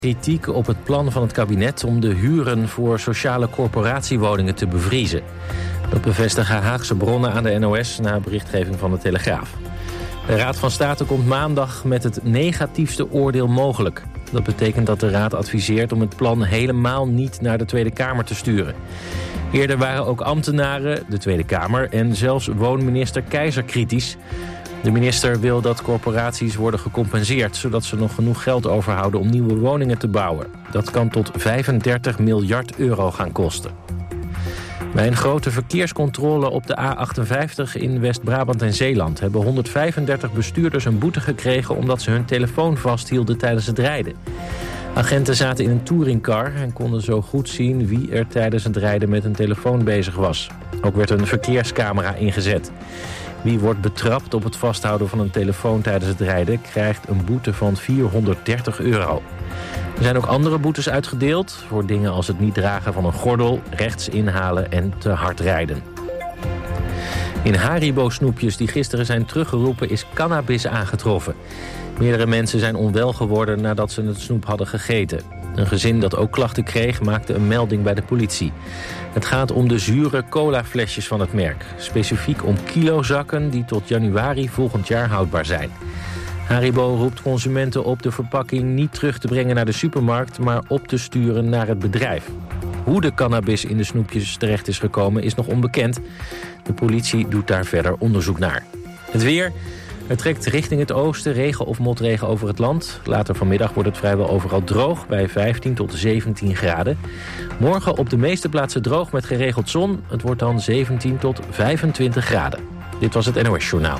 Kritiek op het plan van het kabinet om de huren voor sociale corporatiewoningen te bevriezen. Dat bevestigen Haagse bronnen aan de NOS na berichtgeving van de Telegraaf. De Raad van State komt maandag met het negatiefste oordeel mogelijk. Dat betekent dat de Raad adviseert om het plan helemaal niet naar de Tweede Kamer te sturen. Eerder waren ook ambtenaren, de Tweede Kamer en zelfs woonminister Keizer kritisch. De minister wil dat corporaties worden gecompenseerd, zodat ze nog genoeg geld overhouden om nieuwe woningen te bouwen. Dat kan tot 35 miljard euro gaan kosten. Bij een grote verkeerscontrole op de A58 in West-Brabant en Zeeland hebben 135 bestuurders een boete gekregen omdat ze hun telefoon vasthielden tijdens het rijden. Agenten zaten in een touringcar en konden zo goed zien wie er tijdens het rijden met een telefoon bezig was. Ook werd een verkeerscamera ingezet. Wie wordt betrapt op het vasthouden van een telefoon tijdens het rijden krijgt een boete van 430 euro. Er zijn ook andere boetes uitgedeeld voor dingen als het niet dragen van een gordel, rechts inhalen en te hard rijden. In Haribo-snoepjes die gisteren zijn teruggeroepen is cannabis aangetroffen. Meerdere mensen zijn onwel geworden nadat ze het snoep hadden gegeten. Een gezin dat ook klachten kreeg maakte een melding bij de politie. Het gaat om de zure colaflesjes van het merk. Specifiek om kilozakken die tot januari volgend jaar houdbaar zijn. Haribo roept consumenten op de verpakking niet terug te brengen naar de supermarkt, maar op te sturen naar het bedrijf. Hoe de cannabis in de snoepjes terecht is gekomen is nog onbekend. De politie doet daar verder onderzoek naar. Het weer. Het trekt richting het oosten, regen of motregen over het land. Later vanmiddag wordt het vrijwel overal droog bij 15 tot 17 graden. Morgen op de meeste plaatsen droog met geregeld zon. Het wordt dan 17 tot 25 graden. Dit was het NOS Journaal.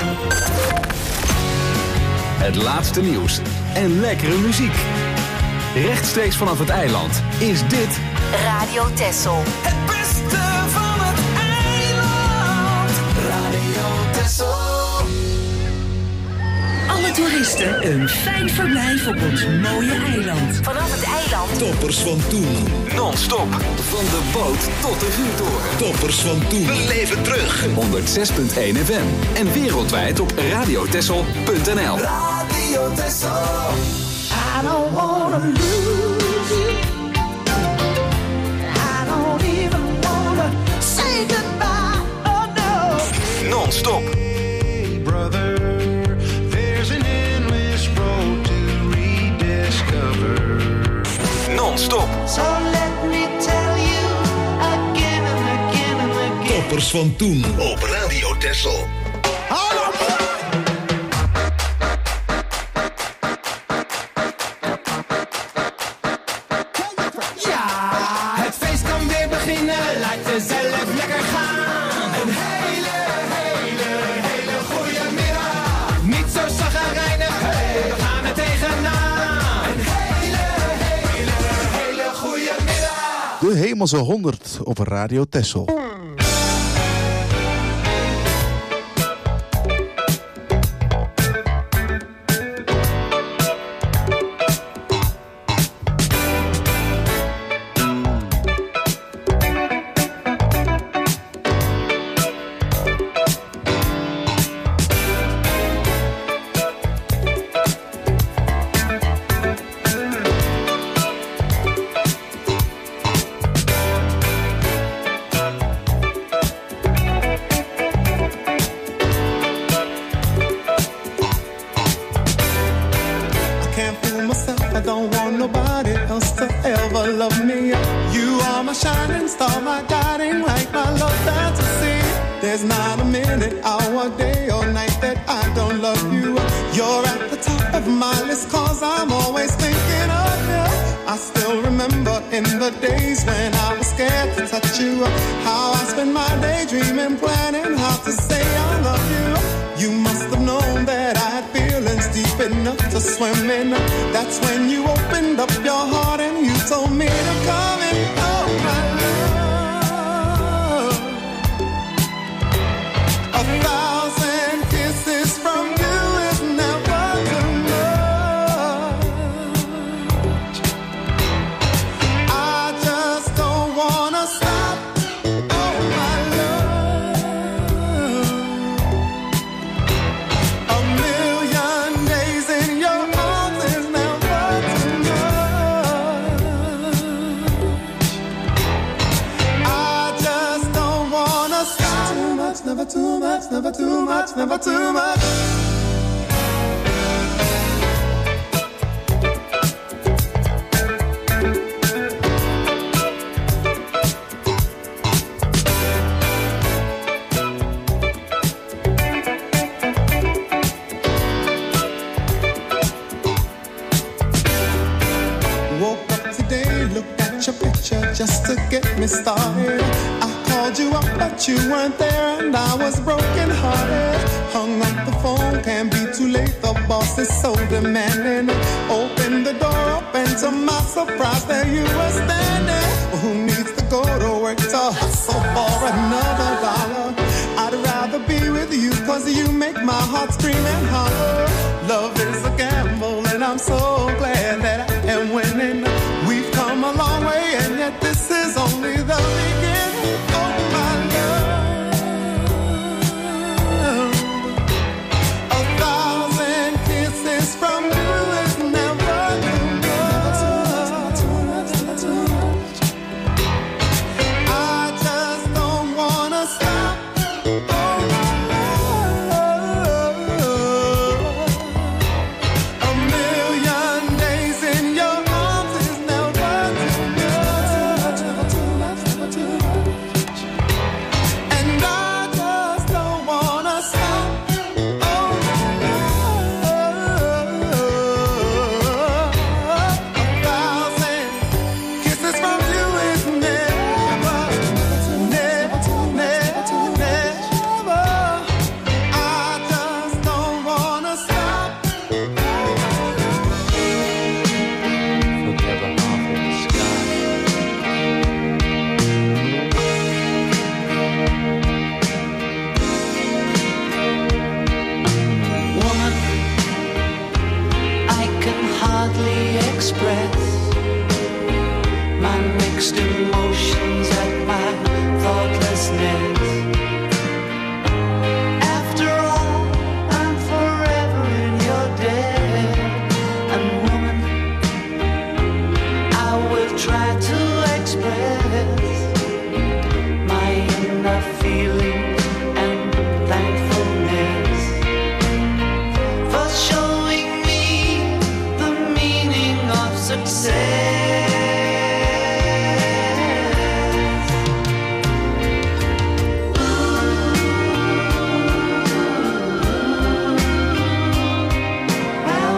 Het laatste nieuws en lekkere muziek. Rechtstreeks vanaf het eiland is dit Radio Texel. Het beste van het eiland. Radio Texel. Alle toeristen een fijn verblijf op ons mooie eiland. Vanaf het eiland. Toppers van toen. non-stop van de boot tot de vuurtoren. Toppers van toen. We leven terug. 106.1 FM en wereldwijd op radiotessel.nl. Radio Texel. I don't wanna lose you. I don't even wanna say goodbye. Oh no. Non-stop. Hey brother, there's an endless road to rediscover. Non-stop. So let me tell you again and again and again. Toppers van toen op Radio Texel. Zelf lekker gaan. Een hele goede middag. Niet zo chagrijnig, we gaan er tegenaan. Een hele goede middag. De Hemelse 100 op Radio Texel. A million days in your arms is never enough. never too much, never too much, never too much. Just to get me started, I called you up, but you weren't there, and I was broken hearted. Hung up the phone, can't be too late. The boss is so demanding. Open the door up, and to my surprise, there you were standing. Who needs to go to work to hustle for another dollar? I'd rather be with you, 'cause you make my heart scream and holler. Love is a gamble, and I'm so glad that I am winning. We've come a long way, and yet this is only the beginning. Oh, my love, 1,000 kisses from you is never too much. I just don't wanna stop. Oh, my love, a million days in your arms is never too much. And I just don't wanna stop. Oh, my love, 1,000 kisses from you is never. I just don't wanna stop. Forever off in the sky. Woman, I can hardly express my mixed emotions at my thoughtlessness. After all, I'm forever in your debt. And woman, I will try to express my inner feelings and thankfulness for showing me the meaning of success. Well,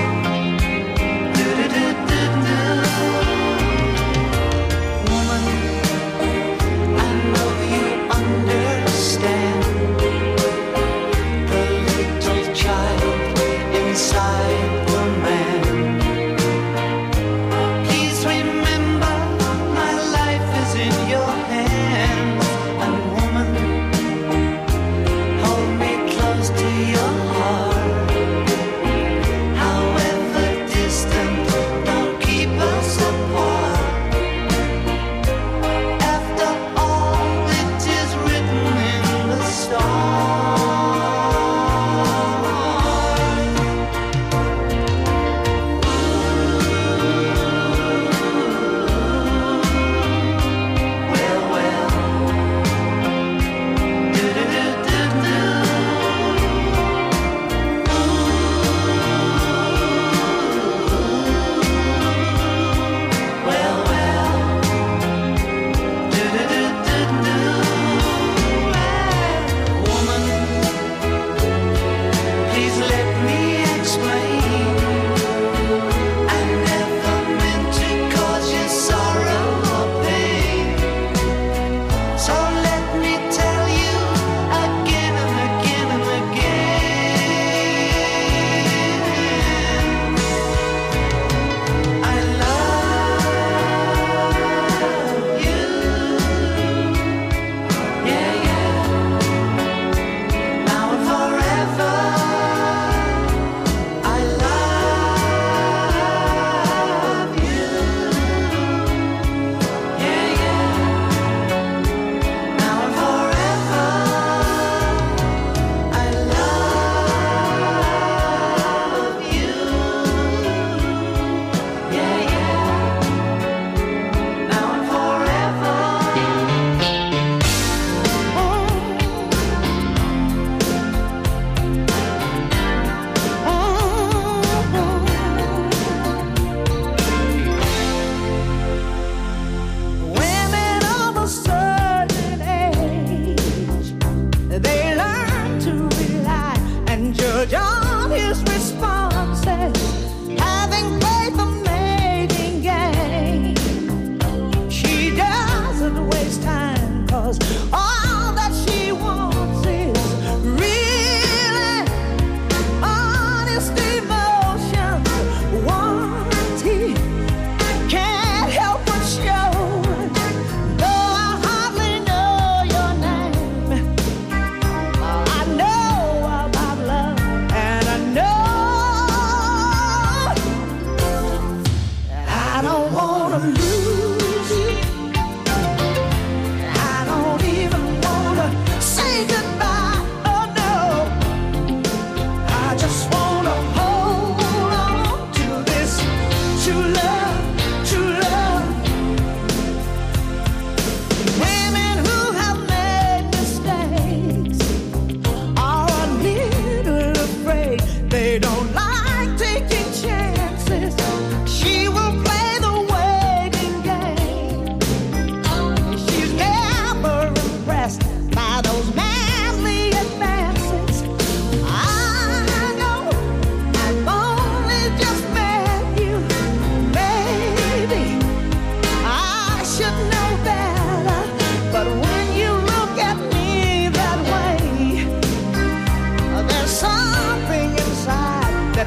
woman,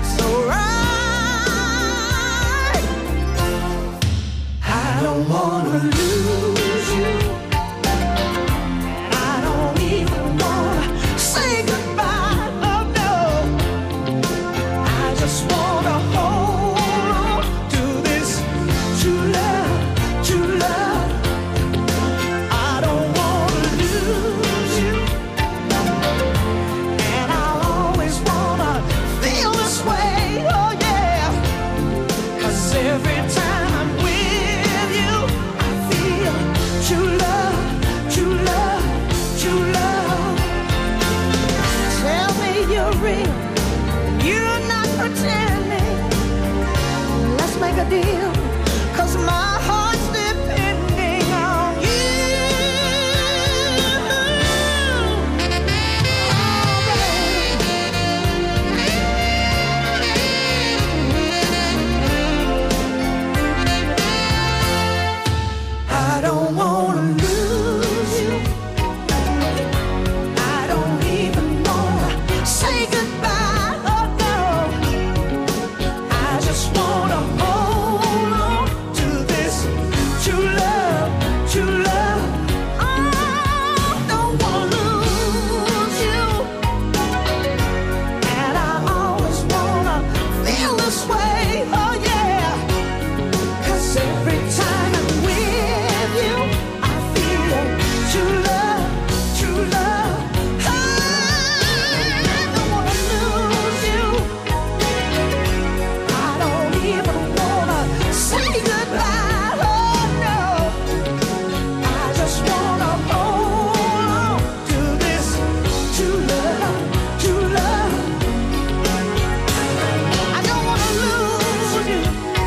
so right. I don't wanna lose you. I don't even wanna say goodbye. Oh no, I just wanna hold on to this true love, true love. I don't wanna lose you, and I always wanna feel this way. Oh yeah, 'cause every time I'm with you, I feel true love, true love, true love. Tell me you're real, you're not pretending. Let's make a deal, 'cause my heart's depending on you. I don't wanna lose you. I don't even wanna say goodbye. Oh no, I just wanna hold on to this true love, true love. I don't wanna lose you, and I always wanna feel this way. Oh yeah, 'cause every time I'm with you, I feel true love, true love. I don't wanna lose you. I don't even wanna say goodbye. Oh no, I just wanna hold on to this true love, true love. I don't wanna lose you,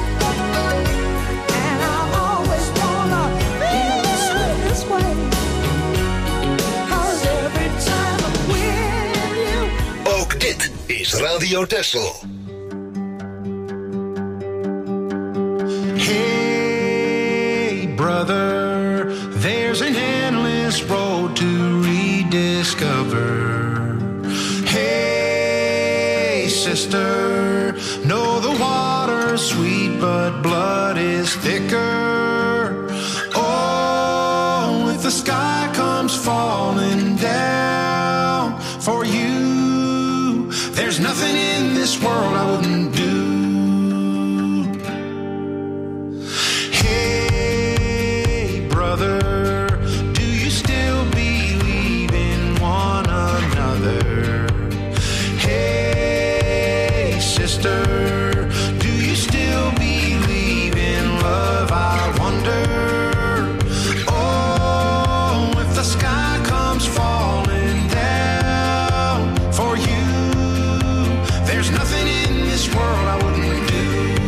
and I always wanna feel this way. 'Cause every time I'm with you. Ook dit is Radio Texel. Hey, brother, there's an endless road to rediscover. Hey, sister, know the water's sweet, but blood is thicker. Oh, if the sky comes falling down for you, there's nothing in this world I wouldn't do. Hey, brother, do you still believe in one another? Hey, sister, do you still believe in love? I wonder. Oh, if the sky comes falling down for you, there's nothing in this world I wouldn't do.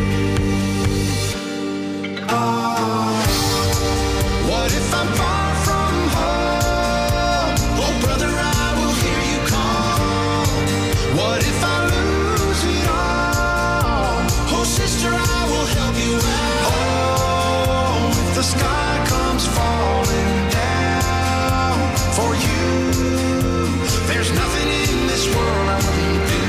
Oh, what if I'm far from home? Oh, brother, I will hear you call. What if I lose it all? Oh, sister, I will help you out. Oh, if the sky comes falling down for you, there's nothing in this world I wouldn't do.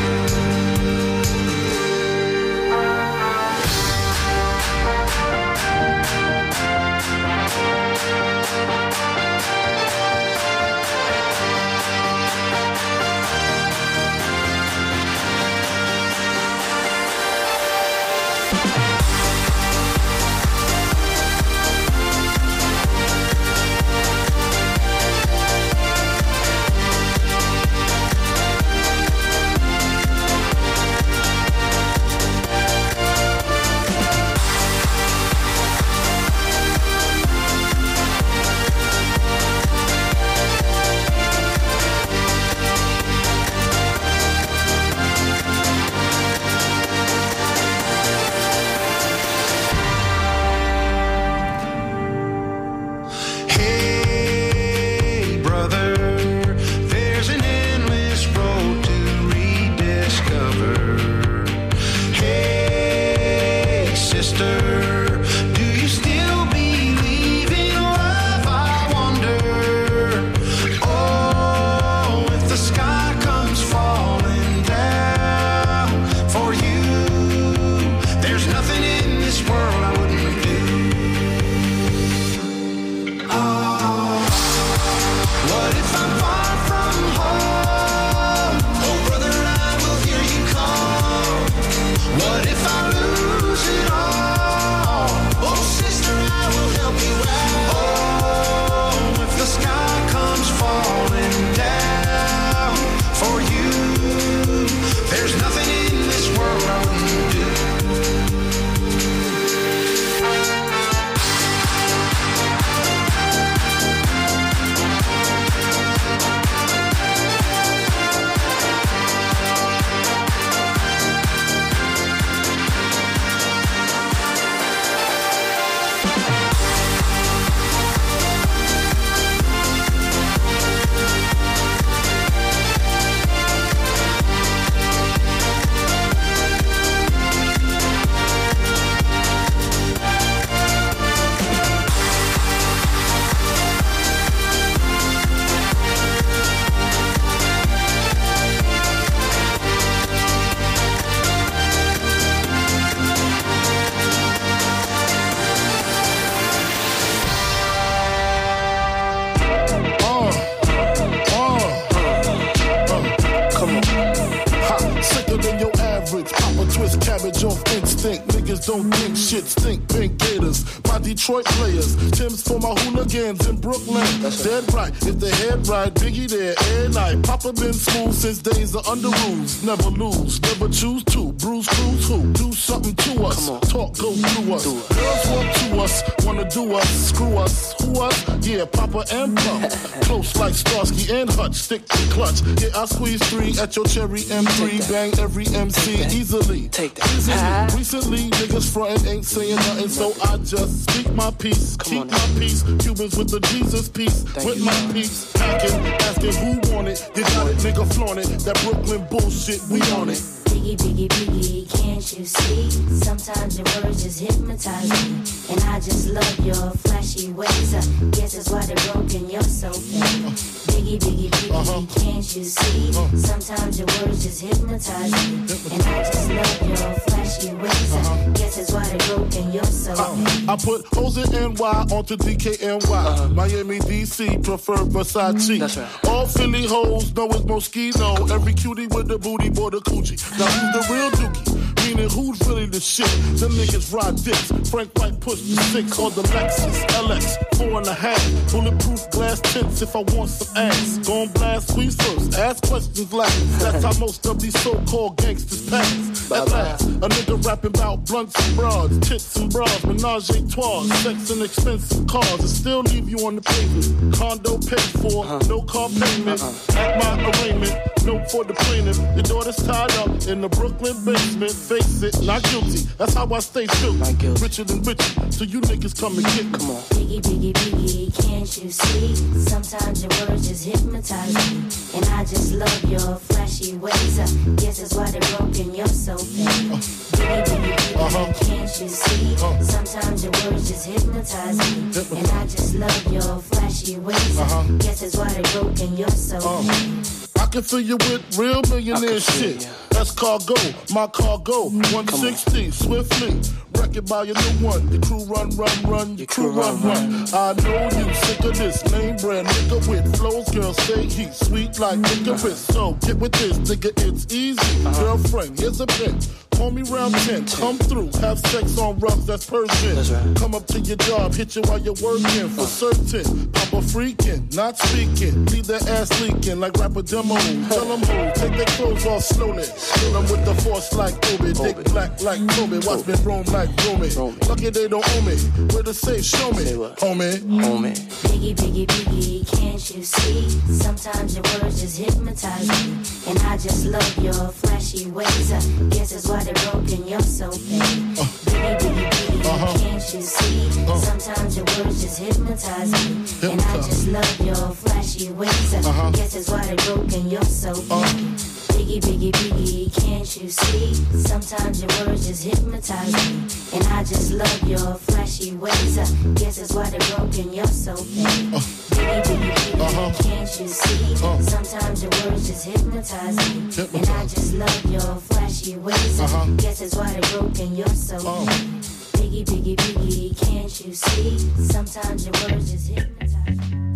switch, Papa twist, cabbage off instinct. Niggas don't think shit, stink, pink gators. My Detroit players, Tim's for my hooligans in Brooklyn. Dead right, if they head right, Biggie there, every night. Papa been smooth since days of under rules. Never lose, never choose to. Bruise, cruise, who? Do something to us. Talk, go through us. Girls want to us, wanna do us, screw us. Who us? Yeah, Papa and Pump. Close like Starsky and Hutch, stick to clutch. Yeah, I squeeze 3 at your cherry M3. Bang every MC easily. Take that. Recently, niggas frontin' ain't saying nothing, so I just speak my peace. Keep my peace. Cubans with the Jesus peace. With my peace. Packing, asking who want it. You got it, nigga, flaunt it. That Brooklyn bullshit, we on it. Biggie, biggie, biggie, can't you see? Sometimes your words just hypnotize me. And I just love your flashy ways. Guess that's why they're broken, you're so fake. Biggie, biggie, biggie, can't you see? Sometimes your words just hypnotize me. And I just love your flashy ways. Guess that's why they're broken, you're so fake. I put hoes in NY onto DKNY. Miami, DC, prefer Versace. That's right. All Philly hoes know it's Moschino. Every cutie with the booty, boy, the coochie. Now who's the real dookie? Meaning who's really the shit? Them niggas ride dicks. Frank White pushed the 6 on the Lexus LX 4.5. Bulletproof glass tints if I want some ass. Gon' blast squeeze first, ask questions last. That's how most of these so-called gangsters pass. At last, a nigga rapping about blunts and broads, tits and bras, menage a trois, sex and expensive cars, and still leave you on the pavement. Condo paid for, no car payment. At my arraignment, note for the plaintiff. Your daughter's tied up in the Brooklyn basement. Face it, not guilty. That's how I stay true. Richer than richer, so you niggas come and get me. Come on. Biggie, biggie, biggie, can't you see? Sometimes your words just hypnotize me. And I just love your flashy ways. Guess that's why they're broken, you're so fake. Biggie, biggie, biggie, can't you see? Sometimes your words just hypnotize me. And I just love your flashy ways. Guess that's why they're broken, you're so fake. I can fill you with real millionaire shit. That's cargo, my cargo. 160, swiftly. Wreck it by your new one. Your crew run, your crew run. I know you sick of this name brand nigga with flows. Girls say he's sweet like licorice. So get with this, nigga, it's easy. Girlfriend, here's a bitch. Call me round 10, come through, have sex on rough, that's Persian. That's right. Come up to your job, hit you while you're working, for certain. Papa freaking, not speaking, leave their ass leaking like rapper demo. Tell them who, take their clothes off slowly. Kill them with the force like Obi, dick black like Kobe, watch me roam like Romy. Lucky they don't owe me, where the safe, show me, homie. Biggie, biggie, biggie, can't you see? Sometimes your words just hypnotize me. And I just love your flashy ways. Guess that's why they're broken, you're so fake. Biggie, biggie, biggie, can't you see? Sometimes your words just hypnotize me. And I just love your flashy ways. Guess that's why they're broken, you're so fake. Biggie, biggie, biggie, can't you see? Sometimes your words just hypnotize me. And I just love your flashy ways. Guess that's why they're broken, you're so fake. Biggie, biggie, biggie, can't you see? Sometimes your words just hypnotize me. And I just love your flashy ways. Guess that's why they're broken, you're so fake. Biggie, biggie, biggie, can't you see? Sometimes your words just hypnotize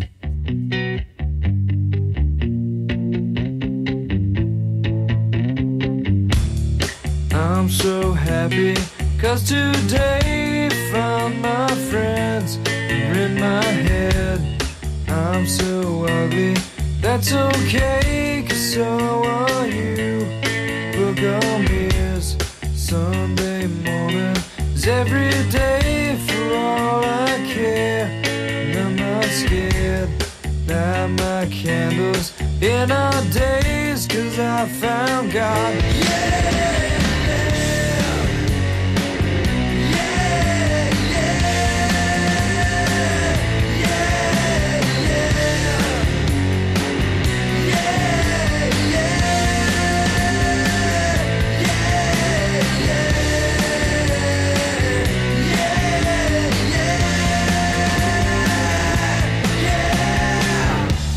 me. I'm so happy, cause today found my friends are in my head. I'm so ugly, that's okay, cause so are you. Book on mirrors, Sunday morning is every day for all I care. And I'm not scared, light my candles in our days, cause I found God. Yeah!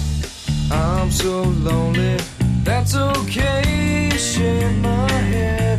So lonely, that's okay, shave my head.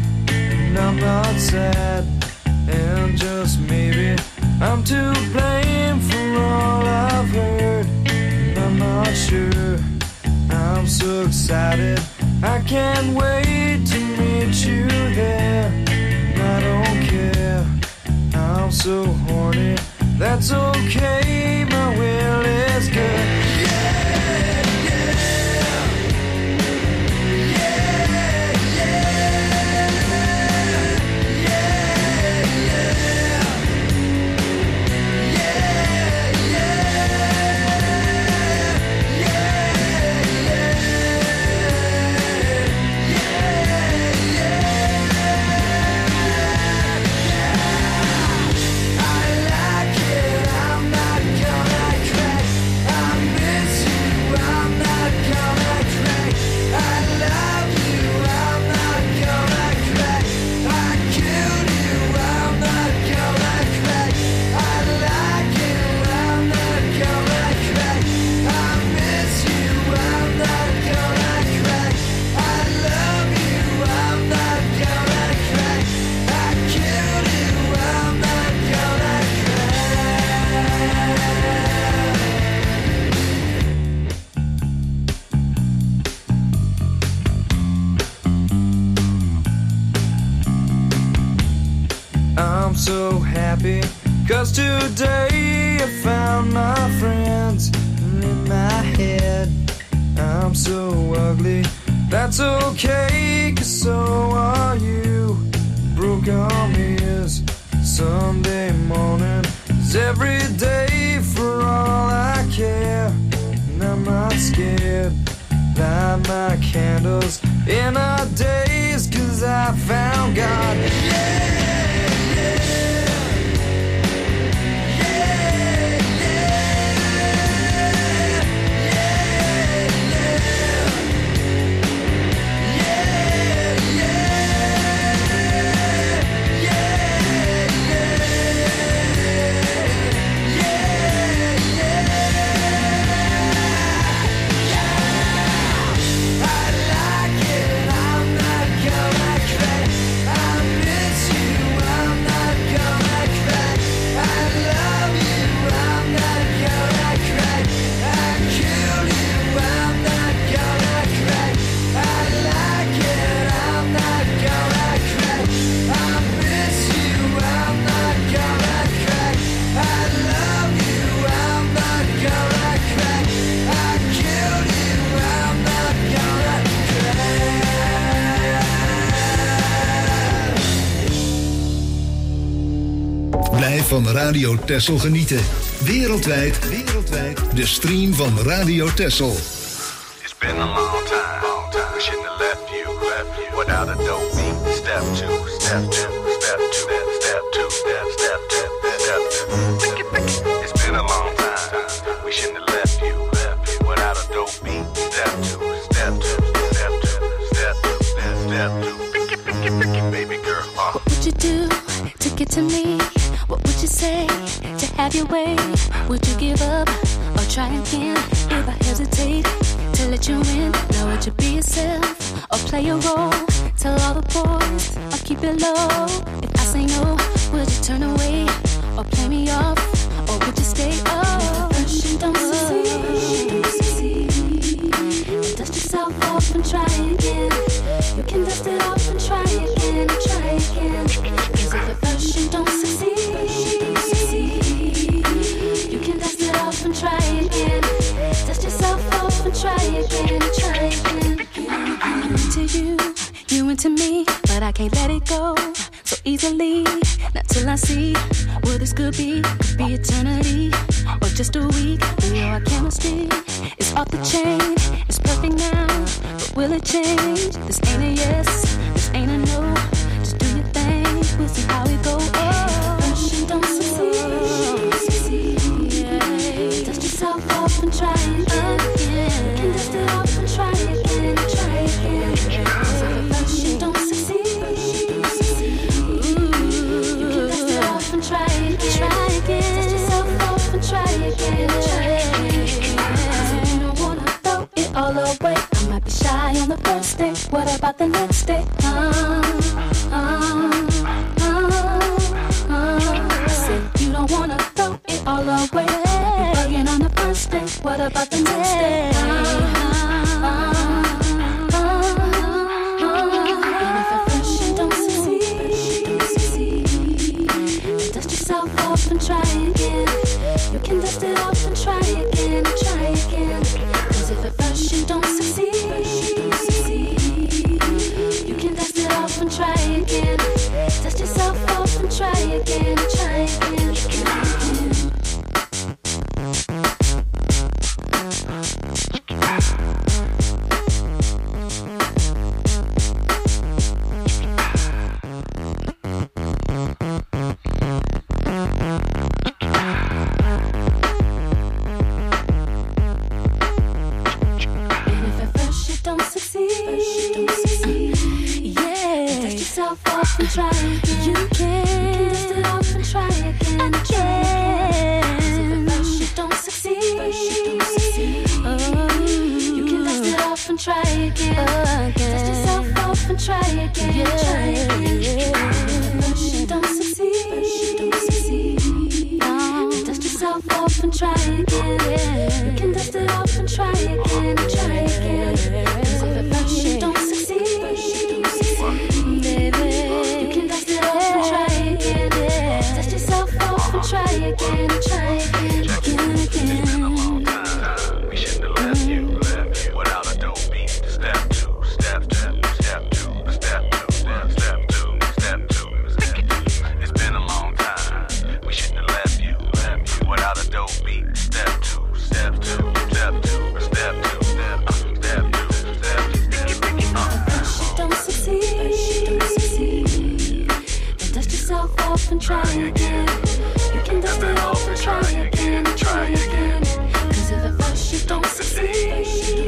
happy, 'cause today I found my friends. And in my head, I'm so ugly. That's okay, 'cause so are you. Broke arm is Sunday morning is every day for all I care. And I'm not scared. Light my candles in our days, 'cause I found God. Yeah! Blijf van Radio Texel genieten. Wereldwijd, de stream van Radio Texel. It's been a long time. We shouldn't have left you without a dope beat. Step 2, step 2, step 2, step 2, step 2, step 2. It's been a long time. We shouldn't have left you without a dope beat. Step 2, step 2, step 2, step 2, step 2. Picky, baby girl. What would you do to get to me? What would you say to have your way? Would you give up or try again? If I hesitate to let you in, now would you be yourself or play a role? Tell all the boys I'll keep it low. If I say no, would you turn away or play me off? Or would you stay? Oh, first you don't succeed. Dust yourself off and try again. You can dust it off and try again, try again. 'Cause if at first you don't succeed, you can dust it off and try again. Dust yourself off and try again, try again. To you, you into me, but I can't let it go so easily. Not till I see what this could be eternity or just a week. We know our chemistry is off the chain. It's perfect now, but will it change? This ain't a yes, this ain't a no. Just do your thing, we'll see how it goes. Oh, first you don't succeed. Yeah. Dust yourself off and try again. You can dust it off and try again, try again. So first you don't succeed. You can dust it off and try again, try again. Dust yourself off and try again, try again. You don't wanna throw it all away. I might be shy on the first day. What about the next day? I said you don't wanna throw it all away. You're bugging on the first day. What about the next day? And if at first you don't succeed, dust yourself off and try again. You can dust it off and try again, try again. 'Cause if at first you don't succeed, you can dust it off and try again. Dust yourself off and try again, try again. Try again. You can dust it off and try again. If at first you don't succeed, you can dust it off and try again. Dust yourself off and try again. Try again. If at first you don't succeed, dust yourself off and try again. You can dust it off and try again. Try again. 'Cause if at first you don't succeed, baby, you can dust it off and try again. Dust yourself try again. You can dust it off and try again, try again. Cause if at first you don't succeed,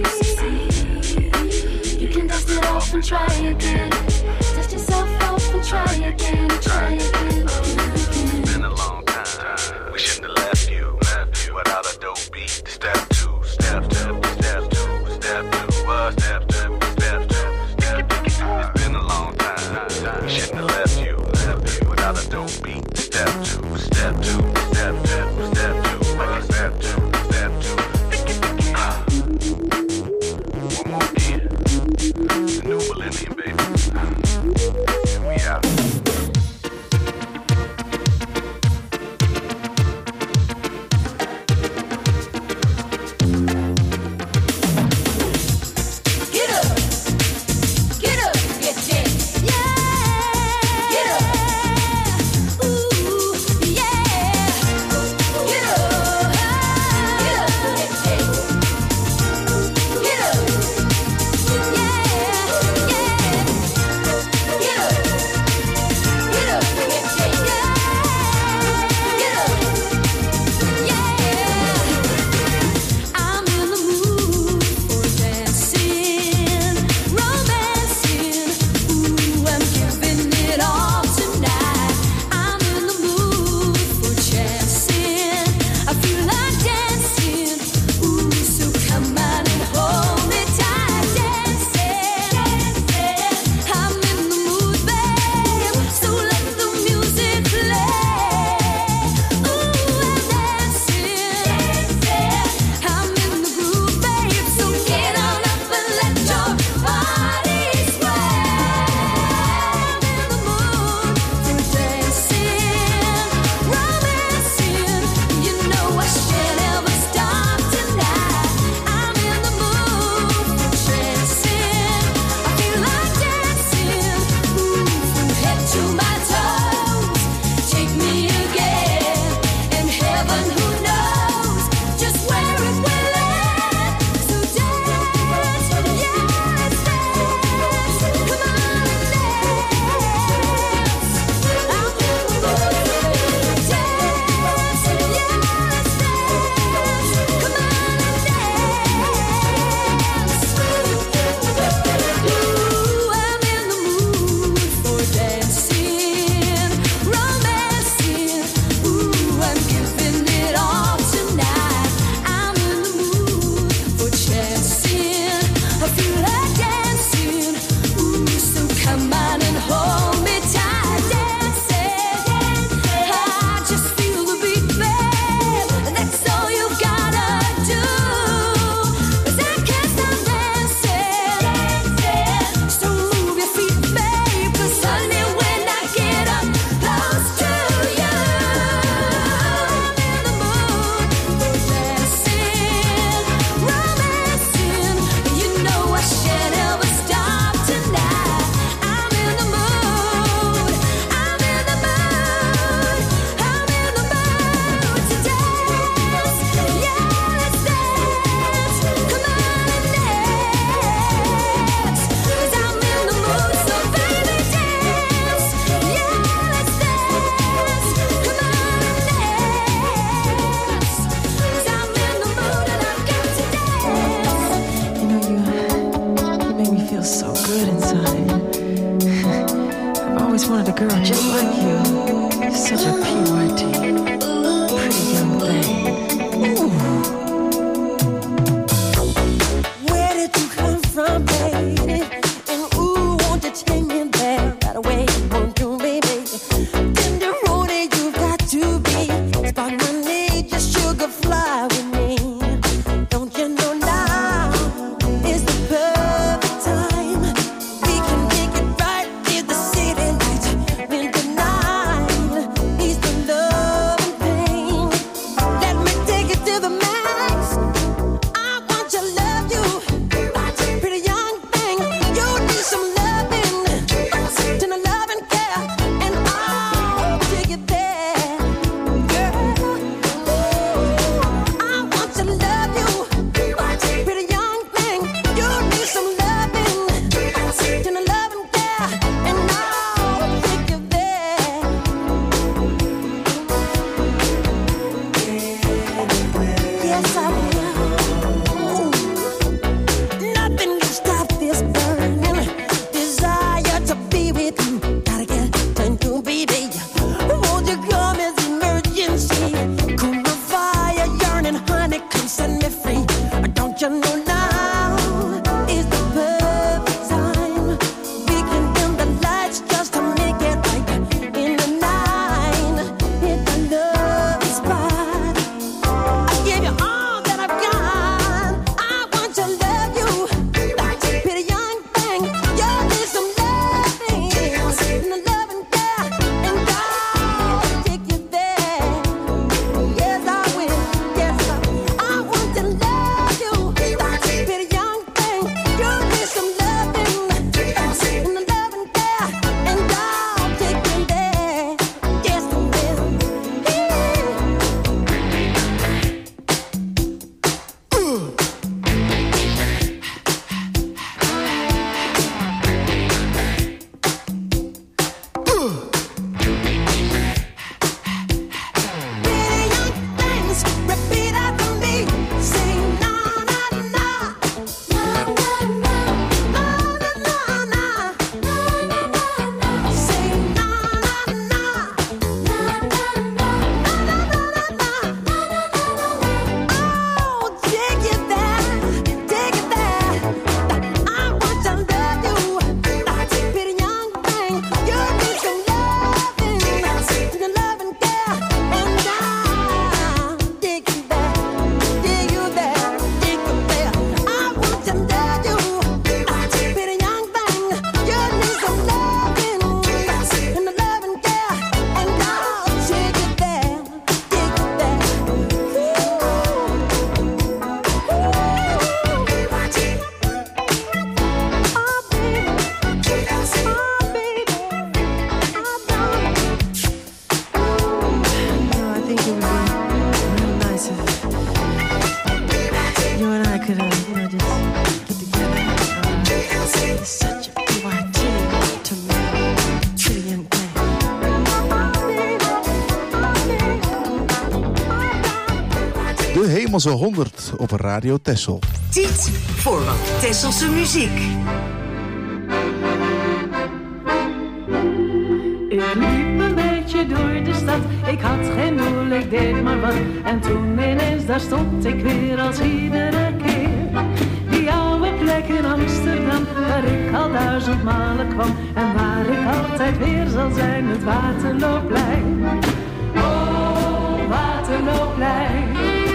you can dust it off and try again. Dust yourself off and try again, try again. It's been a long time. We shouldn't have left you without a dope beat. Step two, step two, step two, step two, step two, step two, step two. It's been a long time. We shouldn't have left you without a dope beat. Step two, step two, step two, step two, step two, step two. One more again. The new millennium, baby. And we out. Love De Hemelse 100 op Radio Texel. Tijd voor wat Tesselse muziek. Ik liep een beetje door de stad, ik had geen doel, ik deed maar wat. En toen ineens, daar stond ik weer als iedere keer. Die oude plek in Amsterdam, waar ik al 1000 malen kwam. En waar ik altijd weer zal zijn, het Waterlooplein. Oh, Waterlooplein.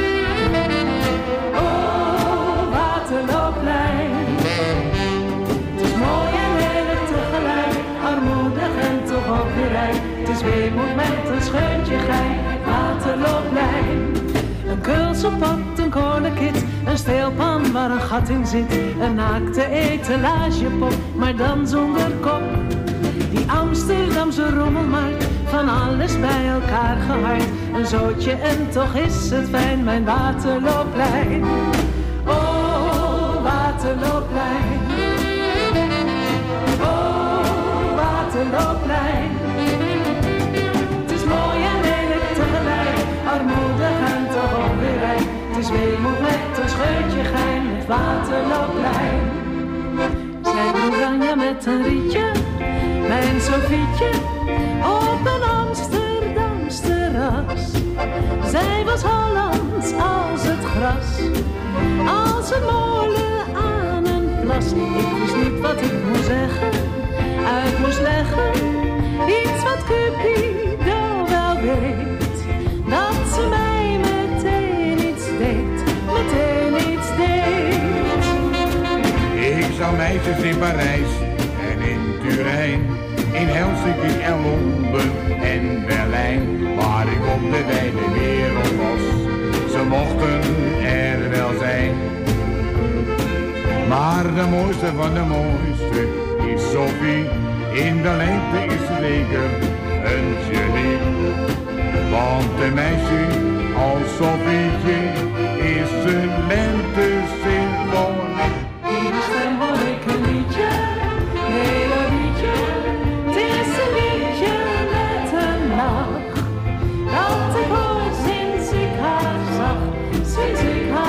Oh, Waterlooplein. Het is mooi en lelijk tegelijk, armoedig en toch ook weer rijk. Het is weemoed met een scheuntje gein, Waterlooplein. Een Keulse pot, een kolenkit, een steelpan waar een gat in zit. Een naakte etalagepop, maar dan zonder kop. Die Amsterdamse rommelmarkt, van alles bij elkaar gehard. Een zootje en toch is het fijn, mijn Waterlooplein. Oh, Waterlooplein. Oh, Waterlooplein. Het is mooi en lelijk tegelijk, armoedig en toch ook weer rijk. Het is weemoed met een scheutje gein, het Waterlooplein. Zij droeg Anja met een rietje, mijn Sofietje, op een Amsterdamse ras. Zij was Hollands als het gras, als een molen aan een plas. Ik wist niet wat ik moest zeggen, uit moest leggen, iets wat Cupido wel weet. Dat ze mij meteen iets deed, meteen iets deed. Ik zag meisjes in Parijs en in Turijn, in Helsinki en Londen en Berlijn. Waar ik op de wijde wereld was, ze mochten er wel zijn. Maar de mooiste van de mooiste is Sophie, in de lengte is ze zeker een genie. Want een meisje als Sophietje is een lente-symfonie. In de stem hoor ik een liedje, hele liedje. Het is een liedje met een lach, dat ik hoor sinds ik haar zag, sinds ik haar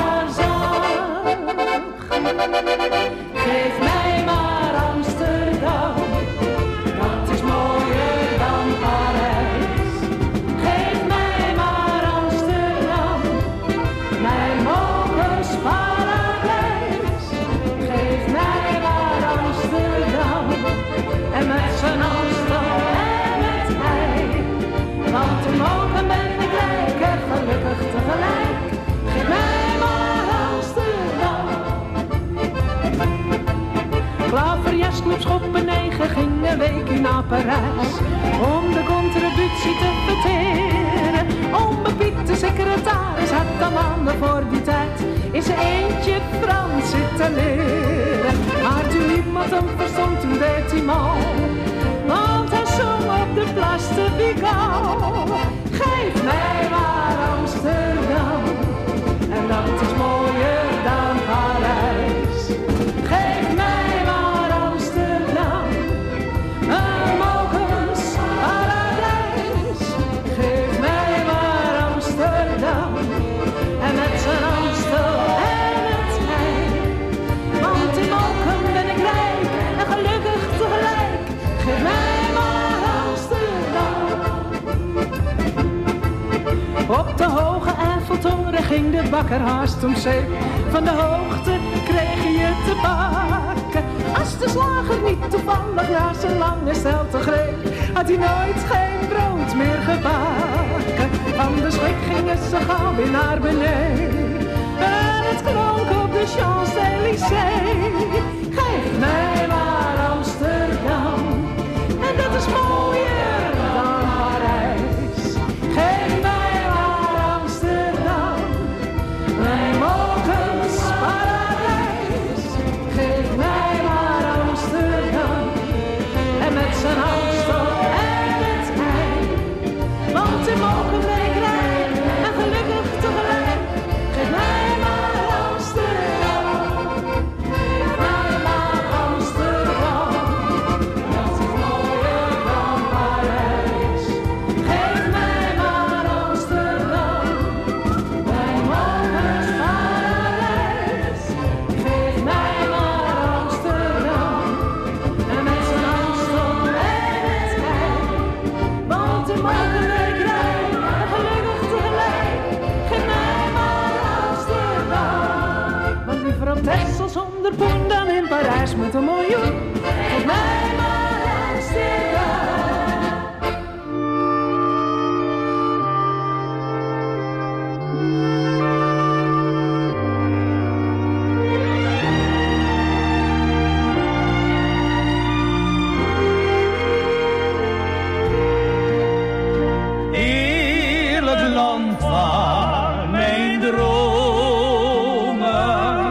hij naar Parijs om de contributie te verteren. Ome Piet, de secretaris, had dan maanden voor die tijd in zijn eentje Frans zitten leren. Maar toen iemand hem verstond, toen deed hij mal, want hij zong op de Place de Pigalle. Geef mij maar Amsterdam, en dat is mooier dan Parijs. Geef mij maar Amsterdam, een mokersparadijs. Geef mij maar Amsterdam, en met zijn Amstel en het Rijn. Want in Moken ben ik rijk en gelukkig tegelijk. Geef mij maar Amsterdam. Op de hoge Eiffeltoren ging de bakker haast om zeep. Van de hoogte kreeg je te bakken. Als de slager niet toevallig naar zijn lange stelte greep, had hij nooit geen brood meer gebakken. Van de schrik gingen ze gauw weer naar beneden en het klonk op de Champs-Élysées. Geef mij maar Amsterdam, en dat is mooier dan Parijs. Geef mij maar Amsterdam, mijn mokersparadijs. Geef mij maar Amsterdam, en met zijn Amstel en het Rijn. Want in Moken ben ik rijk en gelukkig tegelijk. Geef mij maar Amsterdam, geef mij maar Amsterdam. Dat is mooier dan Parijs. Geef mij maar Amsterdam, mijn mokersparadijs. Geef mij maar Amsterdam, en met zijn Amstel en het Rijn. Want in Moken ben ik rijk en gelukkig tegelijk. Geef mij maar Amsterdam. Want liever op Texel zonder poen dan in Parijs met een miljoen. Geef mij maar Amsterdam. Eerlijk land van mijn dromen,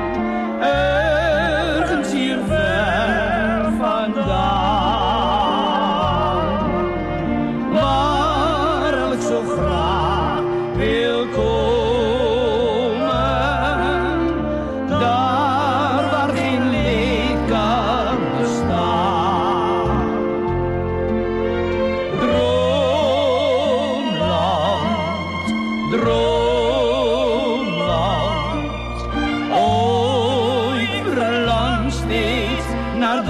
ergens hier ver vandaan, waar ik zo graag wil komen, daar waar geen leed kan bestaan. Droomland, oh ik verlang steeds naar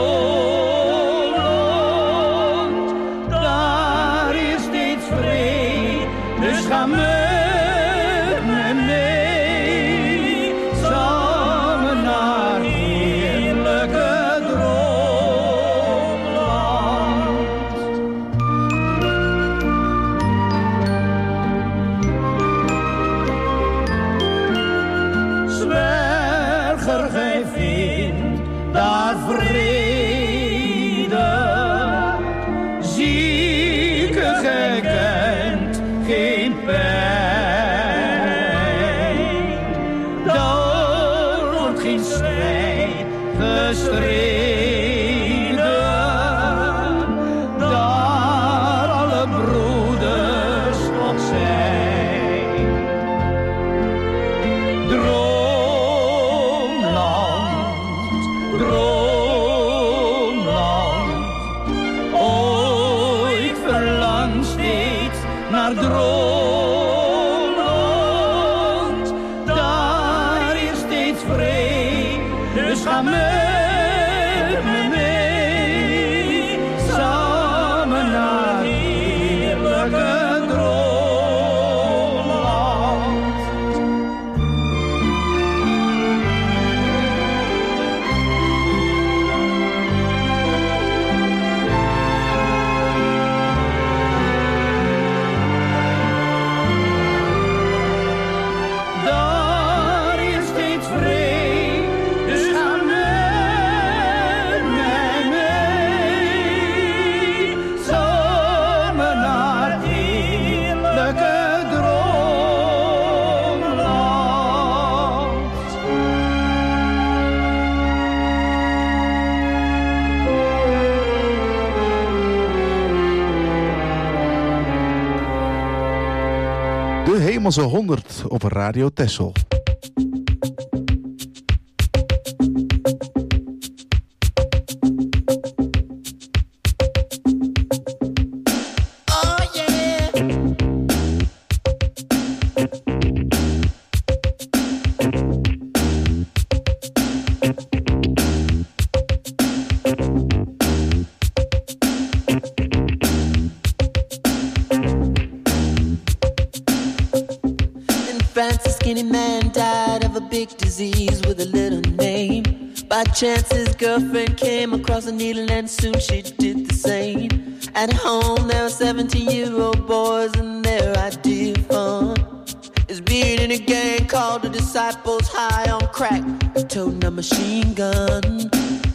droomland. Daar is steeds vrede, dus ga met me mee, samen naar heerlijke droomland. Zwerger, gij vindt daar vrede, zieke, gij kent geen pijn. Daar wordt geen strijd gestreden, daar alle broeders nog zijn. Droomland, oh ik verlang steeds naar droomland. Daar is steeds vrede, dus ga met me mee, samen naar heerlijke droomland. Daar is steeds vrede, dus ga met De Hemelse 100 op Radio Texel. By chance his girlfriend came across a needle and soon she did the same. At home there were 17-year-old boys and their idea of fun is being in a gang called the Disciples, high on crack, toting a machine gun.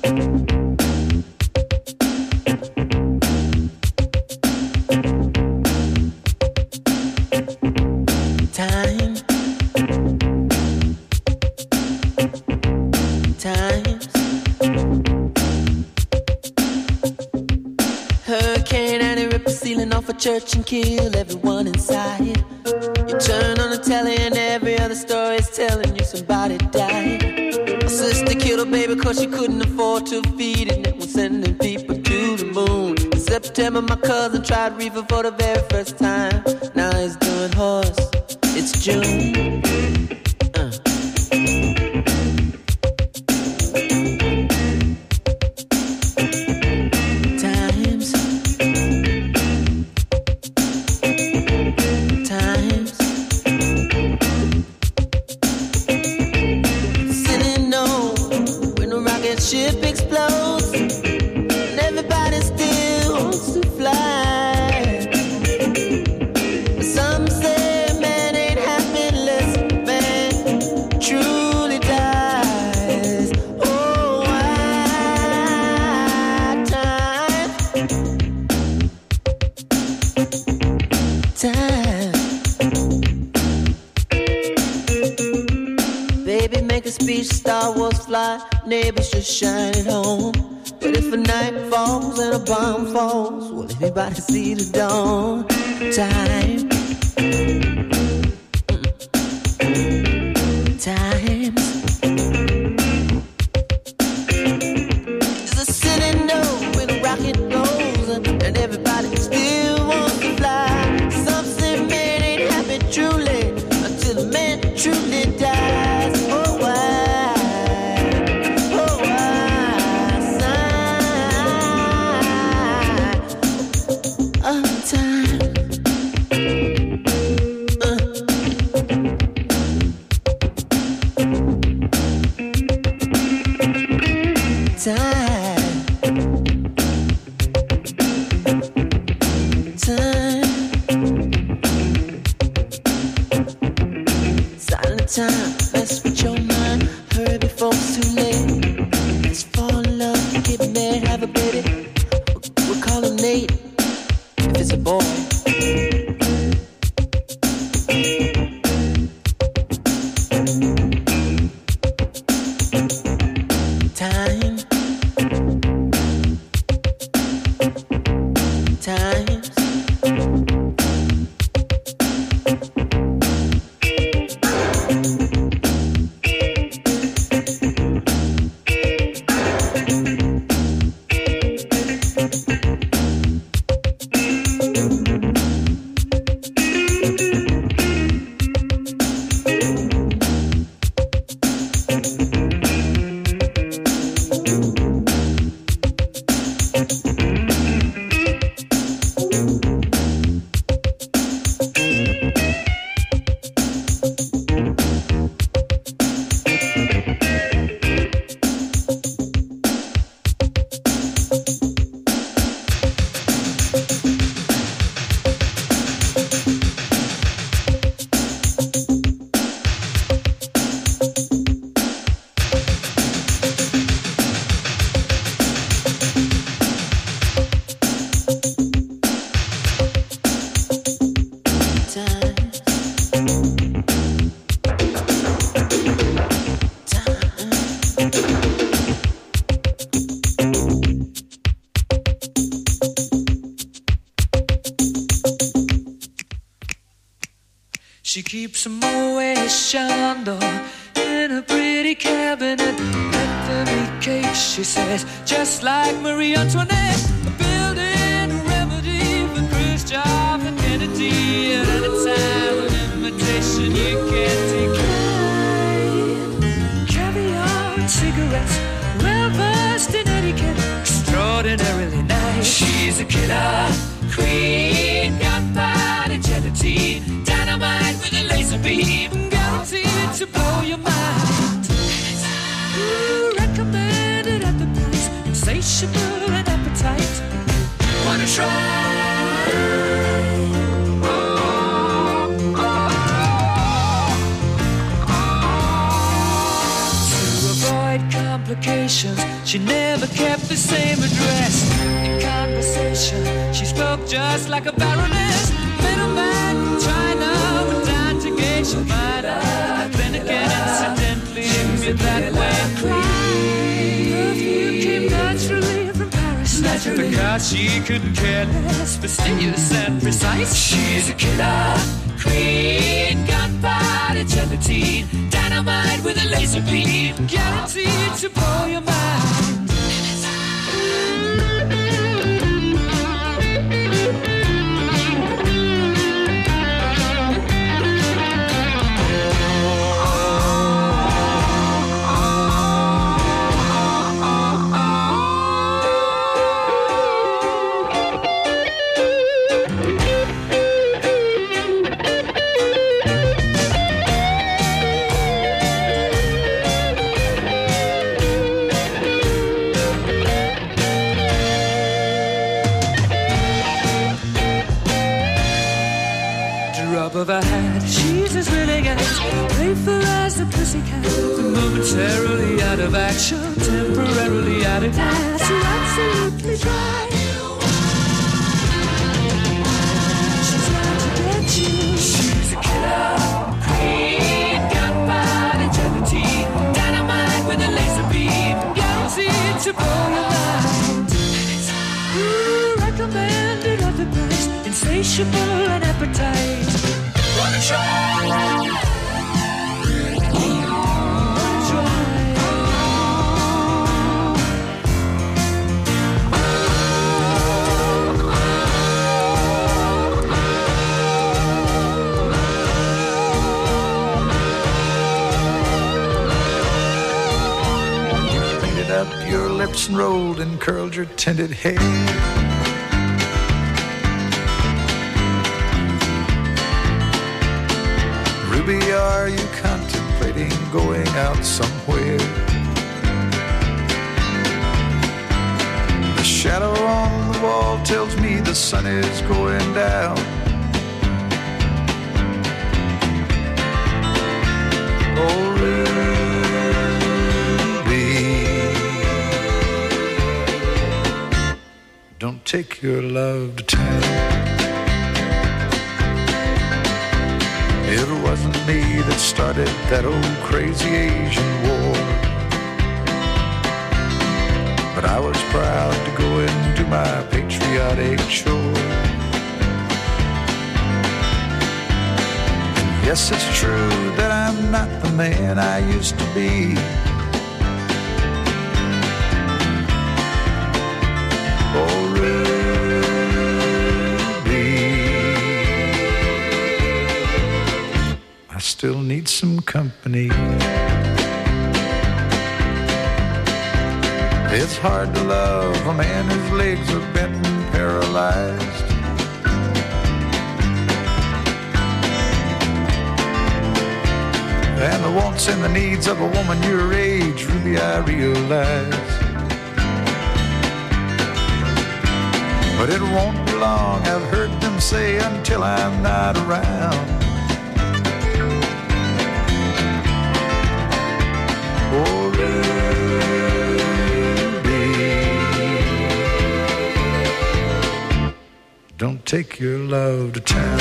Church and kill everyone inside. You turn on the telly and every other story is telling you somebody died. My sister killed her baby cause she couldn't afford to feed it and was sending people to the moon. In September my cousin tried reefer for the very first time. Now he's doing horse. It's June. Neighbors just shine it home. But if a night falls and a bomb falls, will anybody see the dawn? Time. Times. There's a city note when a rocket goes and everybody still wants to fly. Some say man ain't happy truly until a man truly dies. Oh, why? Time, mess with your mind, hurry before it's too late. Let's fall in love, get married, have a baby. We'll call him Nate, if it's a boy. Time. Times. some Moet Chandon in a pretty cabinet. Let them eat cake, she says, just like Marie Antoinette. Building a remedy for Khrushchev and Kennedy. At any time, an invitation you can't decline. Caviar and cigarettes, well versed in etiquette, extraordinarily nice. She's a killer queen, gunpowder gelatine, dynamite with a laser beam, guaranteed to blow your mind. Ooh, recommended at the price, insatiable and appetite. Wanna try? Complications. She never kept the same address. In conversation, she spoke just like a baroness. Middleman from China, but down to gauge your mind. Then again, incidentally, me that way. Perfume came naturally from Paris. Because she couldn't care less, fastidious and precise. She's a killer queen, gunpowder gelatine, dynamite with a laser beam, guaranteed to blow your mind. Of a hat, she's as willing as playful as a pussycat. Momentarily out of action, temporarily out of gas. You're absolutely dry. She's out to get you. She's a killer queen, gunpowder gelatine, dynamite with a laser beam, guaranteed to blow your mind. Ooh, recommended at the price, insatiable and appetite. Wanna try? Painted up your lips and rolled and curled your tinted hair. Ruby, are you contemplating going out somewhere? The shadow on the wall tells me the sun is going down. Oh, Ruby, don't take your love to town. It wasn't me that started that old crazy Asian war, but I was proud to go into my patriotic chore. And yes, it's true that I'm not the man I used to be. Oh, still need some company. It's hard to love a man whose legs are bent and paralyzed. And the wants and the needs of a woman your age, Ruby, I realize. But it won't be long, I've heard them say, until I'm not around. Oh, Ruby, don't take your love to town.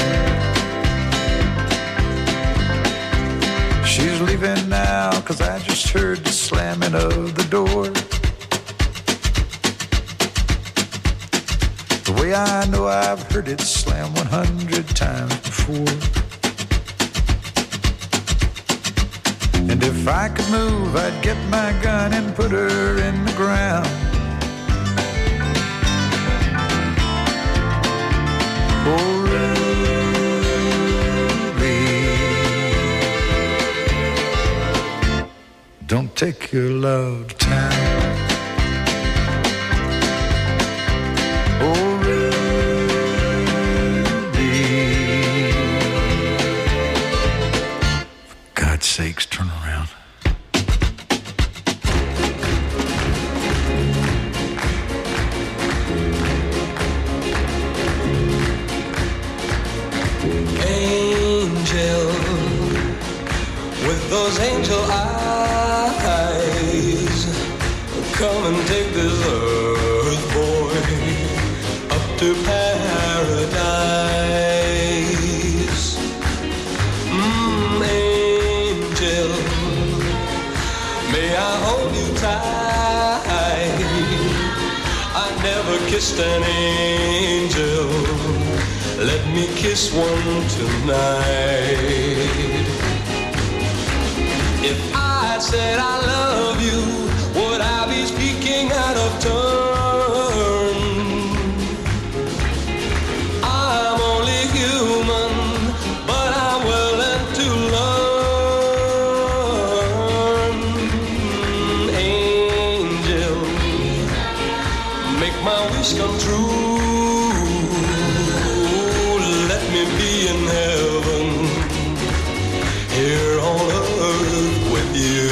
She's leaving now, 'cause I just heard the slamming of the door. The way I know I've heard it slam 100 times before. And if I could move, I'd get my gun and put her in the ground. Oh, Ruby, don't take your love to town. Oh, God's sakes, turn around. Angel, with those angel eyes, come and take this earth boy up to paradise. Angel, may I hold you tight? I never kissed an angel. Let me kiss one tonight. If I said I love you, would I be speaking out of turn? I'm only human, but I'm willing to learn. Angel, make my wish come true. Let me be in heaven, here on earth with you.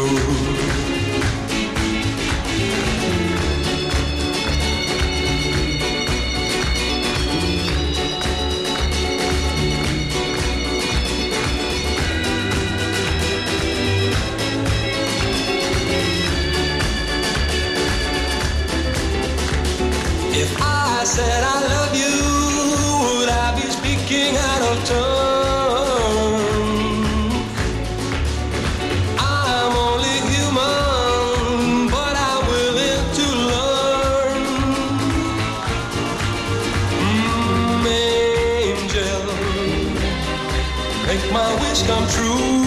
If I said I love you, would I be speaking out of turn? I'm only human, but I'm willing to learn. Angel, make my wish come true.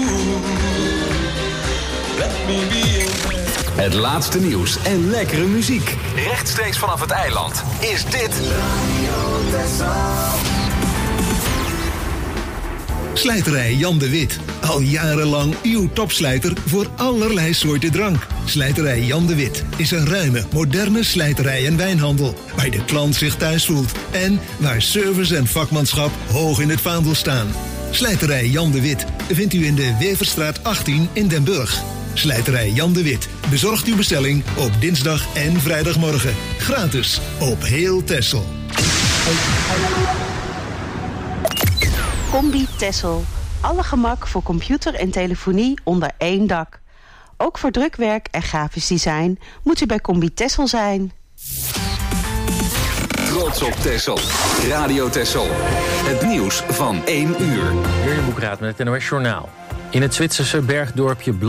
Let me be in. Het laatste nieuws en lekkere muziek. Rechtstreeks vanaf het eiland is dit Slijterij Jan de Wit. Al jarenlang uw topslijter voor allerlei soorten drank. Slijterij Jan de Wit is een ruime, moderne slijterij en wijnhandel. Waar de klant zich thuis voelt. En waar service en vakmanschap hoog in het vaandel staan. Slijterij Jan de Wit vindt u in de Weverstraat 18 in Den Burg. Slijterij Jan de Wit bezorgt uw bestelling op dinsdag en vrijdagmorgen. Gratis op heel Texel. Combi Texel. Alle gemak voor computer en telefonie onder één dak. Ook voor drukwerk en grafisch design moet u bij Combi Texel zijn. Trots op Texel. Radio Texel. Het nieuws van 1 uur. Jurjen Boekraat met het NOS Journaal. In het Zwitserse bergdorpje